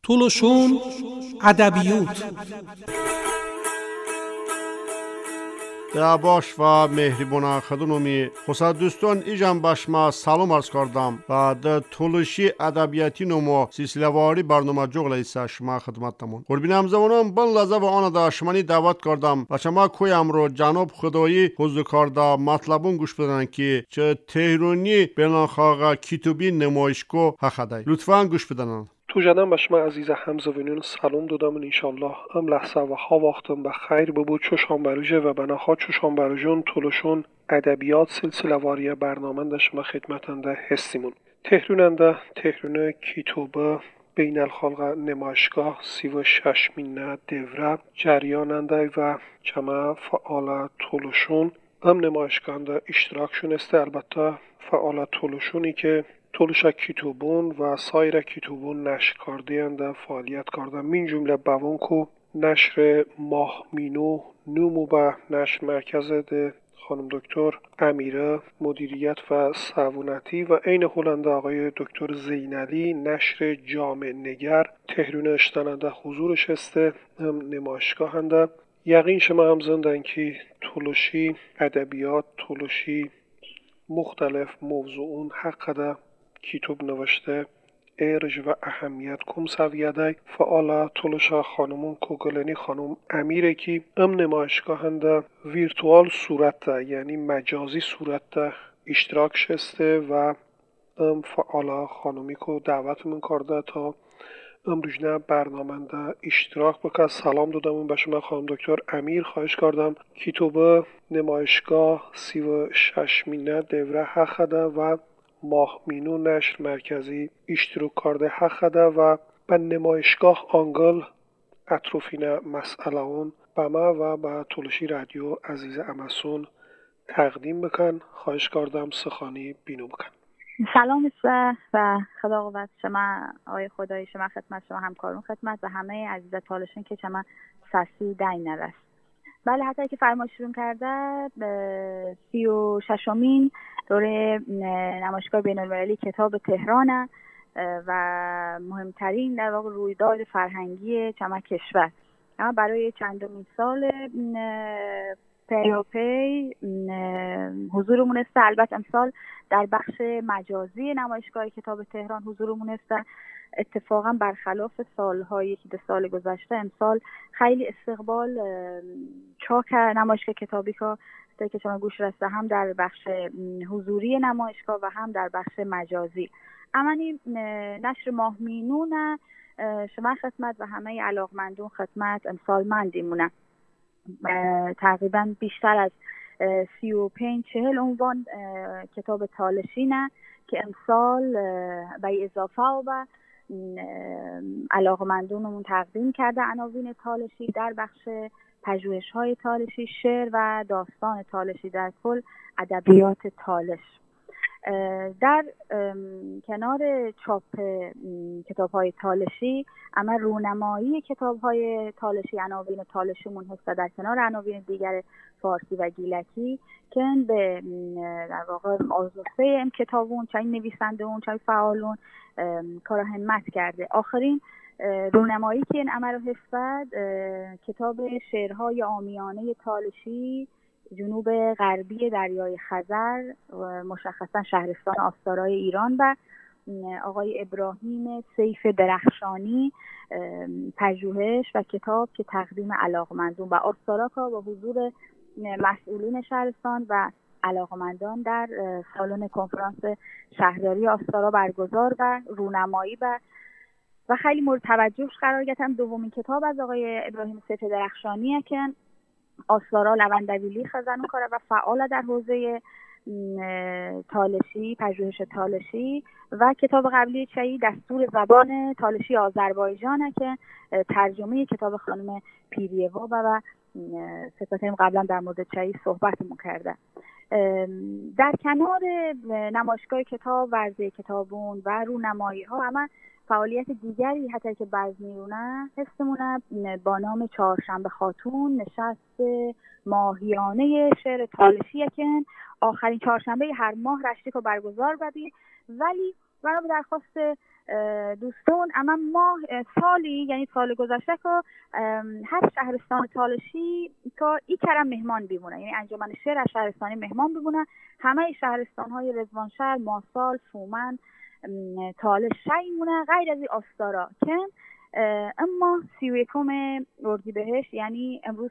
طولشون ادبیات در باش و مهربان خدمتمی خصوص دوستان ایجان باش ما سلام عرض کردم و در طولشی ادبیاتی نمو سلسله واری برنامه جغلیسا شما خدمتتون قربینم زمانم بن لحظه و آن دا شمانی دعوت کردم و شما کویم رو جناب خدایی حضور کرده مطلبون گوش بدن که چه تهرانی بلانخاغا کتابی نمایشگاه حقدای لطفاً گوش بدن. تو جنم به شما عزیز همزوینون سلام دادم انشالله ام لحظه و ها وقتم به خیر ببود چوشان بروژه و بناها چوشان بروژون طولشون ادبیات سلسله واری برنامه ده شما خدمتنده هستیمون تهروننده تهرون کتابه بین الخلق نمایشگاه 36 مینه دوره جریاننده و چما فعال طولشون ام نمایشگاه اشتراکشون است البته فعال طولشونی که طولش کتابون و سایر کتابون نشر کرده اند فعالیت کرده من جمله بوان کو نشر ماه مینو نومو به نشر مرکز ده خانم دکتر امیره مدیریت و صوونتی و عین هلنده آقای دکتر زینالی نشر جامع نگر تهرون اشتننده حضورش استه نمایشگاه هنده یقین شما هم زندن که طولشی ادبیات طولشی مختلف موضوعون حق کتاب نوشته ارج و اهمیت کم سویده فعال طولش خانمون کوگلنی خانم امیره که ام نمایشگاه هنده ویرتوال صورت ده یعنی مجازی صورت ده اشتراک شسته و ام فعال خانمی کو دعوتمون کرده تا ام روزنه برنامه ده اشتراک بکن. سلام دادم به شما خانم دکتر امیر خواهش کردم کتاب نمایشگاه 36 مینه دوره حق ده و ماه مینو نشر مرکزی اشتراک کرده حق ده و به نمایشگاه آنگل اطروفین مسئله اون به ما و به طولشی رادیو عزیز امسون تقدیم بکن. خواهش کردم سخانی بینو بکن. سلام و خدا قوت شما آقای خدای شما خدمت شما همکارون خدمت و همه عزیز طالشون که شما سسی دین نرست. بله حتی که فرمایشون کرده 36مین دوره نمایشگاه بین‌المللی کتاب تهران و مهمترین در واقع رویداد فرهنگی چما کشور اما برای چندمین سال پیاپی حضورمون است. البته امسال در بخش مجازی نمایشگاه کتاب تهران حضورمون است. اتفاقا برخلاف سالهای که 2 سال گذشته امسال خیلی استقبال چاک نمایشگاه کتابی که شما گوش رسته هم در بخش حضوری نمایشگاه و هم در بخش مجازی. امانی نشر ماه مینون شما خدمت و همه علاقمندون خدمت امسال مندیمونه تقریبا بیشتر از 35-40 عنوان کتاب تالشینه که امسال به اضافه و علاقمندونمون تقدیم کرده عناوین تالشی در بخش پژوهش‌های تالشی شعر و داستان تالشی در کل ادبیات تالش. در کنار چاپ کتاب‌های تالشی اما رونمایی کتاب‌های تالشی عناوین تالشیمون هست در کنار عناوین دیگر فارسی و گیلکی که به در واقع آزوسه این کتابون چای نویسنده اون چای فعالون کار همت کرده. آخرین رونمایی که این عمل هست کتاب شعرهای عامیانه تالشی جنوب غربی دریای خزر مشخصا شهرستان آستارای ایران و آقای ابراهیم سیف درخشانی پژوهش و کتاب که تقدیم علاقمندون و آستارا و حضور مسئولین شهرستان و علاقمندان در سالن کنفرانس شهرداری آستارا برگزار و رونمایی و خیلی مورد توجهش قرار گرفتم. دومین کتاب از آقای ابراهیم سیف درخشانیه که آستارا لوندویلی خزانو کاره و فعال در حوزه تالشی پژوهش تالشی و کتاب قبلی چایی دستور زبان تالشی آذربایجانه که ترجمه کتاب خانم پیریوا و ستاتیم قبلا در مورد چایی صحبتمون کرده. در کنار نمایشگاه کتاب ورزه کتابون و رونمایی ها اما فعالیت دیگری حتی که بزنیونه هستمونه با نام چهارشنبه خاتون نشست ماهیانه شعر تالشی که آخرین چهارشنبه هر ماه رشتی که برگزار بدی ولی بنا به درخواست دوستان اما ما سالی یعنی سال گذشته که هر شهرستان تالشی که این کرم مهمان بمونه، یعنی انجمن شعر از شهرستانی مهمان بمونه. همه شهرستان های رضوانشهر، ماسال، فومن، تالش شایمونه غیر از این آستارا که اما 31 اردیبهشت یعنی امروز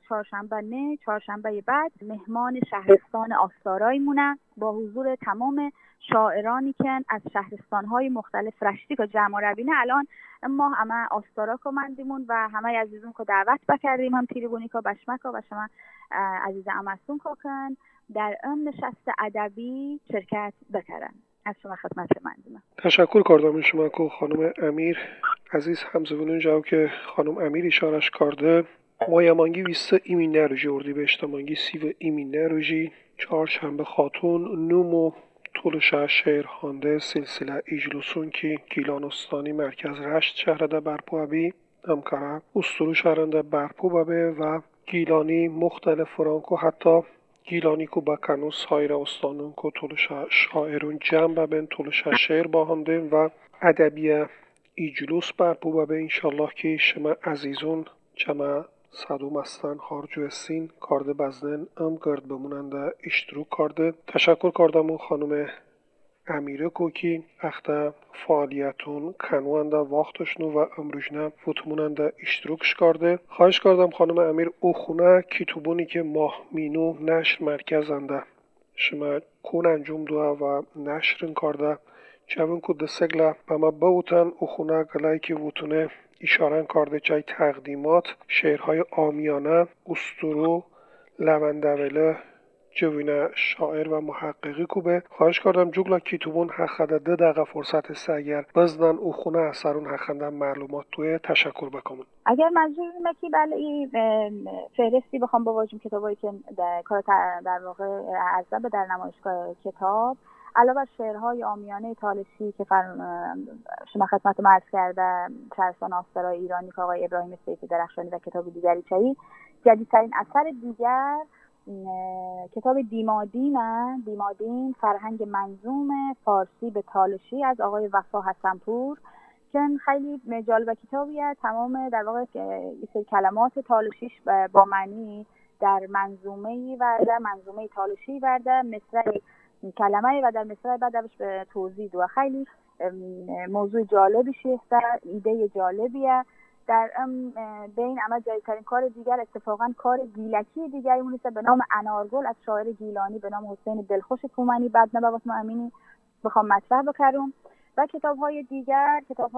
چهارشنبه بعد مهمان شهرستان آستارایی مونه با حضور تمام شاعرانی که از شهرستان‌های مختلف رشتی که جمع روینه. الان ما همه آستارا کمندیمون و همه عزیزون که دعوت بکردیم هم تیریبونی که بشمکا و شما عزیز امستون که کن در ام نشست ادبی شرکت بکردن. از شما خدمت مندیم. تشکر کردم شما که خانم امیر عزیز همزبونون جاو که خانم امیر اشارش کرده. ما یمانگی 20 ایمین نروژی اردیبهشت مانگی 30 ایمین نروژی چهارشنبه خاتون نومو تولشا شعر خوانده سلسله ایجلوسون که گیلان استانی مرکز رشت شهرده برپو بی همکاره استرو شهرنده برپو ببه و گیلانی مختلف فرانکو حتی گیلانی کو بکنوس هایره استانون کو تولشا شاعرون جمع ببین تولشا شعر باهنده و ادبی ایجلوس برپو ببه. انشالله که شما عزیزون جمع صدوم استن خارجو سین کارده بزنن ام گرد بموننده اشتروک کرده. تشکر کردم خانم امیره کوکی اخته فعالیتون کنوانده وقتشنو و امروجنه فوتموننده اشتروکش کرده. خواهش کردم خانم امیر او خونه کتوبونی که ماه مینو نشر مرکزنده شما کون انجام دوه و نشرن کرده چون که دستگله بما بوتن او خونه گلایی که ووتونه اشاره کرده چای تقدیمات شعرهای آمیانه استرو لوندوله جوینه شاعر و محققی کوبه. خواهش کردم جوگلا کتوبون حقده 2 دقیقه فرصت سگر بزنن او خونه اثرون حقنده معلومات توی تشکر بکنم. اگر منظور اینه که بله این فهرستی بخوام بواجم کتابایی که در واقع عرضه در نمایشگاه کتاب علاوه شعرهای عامیانه تالشی که شما خدمت ما عرض کرده شهرستان آستارای ایرانی که آقای ابراهیم سیفی درخشانی و کتاب دیگری چایی، جدیدترین اثر دیگر کتاب دیمادین فرهنگ منظوم فارسی به تالشی از آقای وفا حسنپور که خیلی جالب کتابیه. تمام در واقع کلمات تالشیش با معنی در منظومه تالشی ورده مصرع کلمه و در مصرع بعدش به توضیح و خیلی موضوع جالبی شیسته، ایده جالبیه. در بین اما جایترین کار دیگر اتفاقا کار گیلکی دیگری مونیسته به نام انارگل از شاعر گیلانی به نام حسین دلخوش تومنی بعد نباید ما امینی بخوام مطرح بکرم. و کتاب‌های دیگر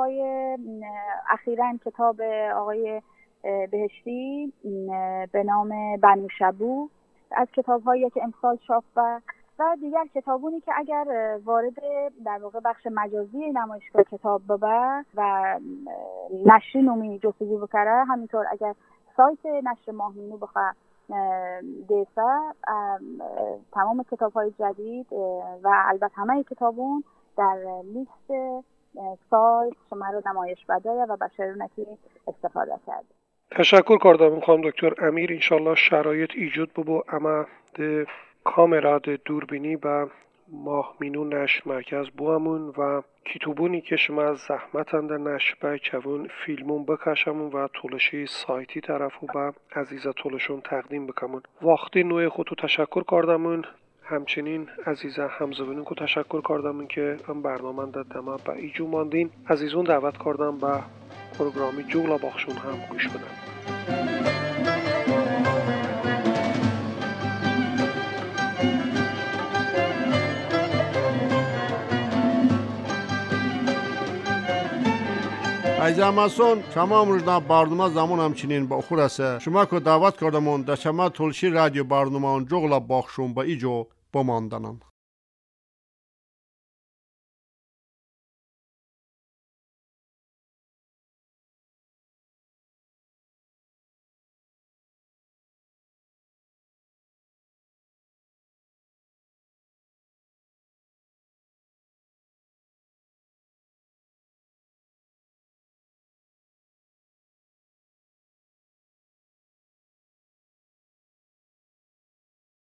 اخیراً کتاب آقای بهشتی به نام بنوشبو از کتاب‌هایی که امسال چاپ و دیگر کتابونی که اگر وارد در واقع بخش مجازی نمایشگاه کتاب ببر و نشر نومی جستجو بکره، همینطور اگر سایت نشر ماهمینو بخواه دیسه تمام کتاب‌های جدید و البته همه کتابون در لیست سایت شما رو نمایش بدایه و بشرونکی استفاده کرد. تشکر کردم خانم دکتر امیر. انشالله شرایط ایجاد ببو اما ده کامرا ده دوربینی و ماه مینو نشر مرکز بوامون و کتابونی که شما از زحمتند نشر بچون فیلمون بکشمون و تولشی سایتی طرفو با عزیزا تولشون تقدیم بکمون. وقتی نوع خودتو تشکر کردمون همچنین عزیزا همزبانون کو تشکر کردم که ام برنامه دادم با ایجو ماندین عزیزون دعوت کردم با پروگرامی جولا باخشون هم گوش بدن. ایزاماسون شما امروزنا برنامه زمان همچنین با خور است. شما که دعوت کردمون در شما تولشی رادیو برنامه جولا باخشون با ایجو بماندنم.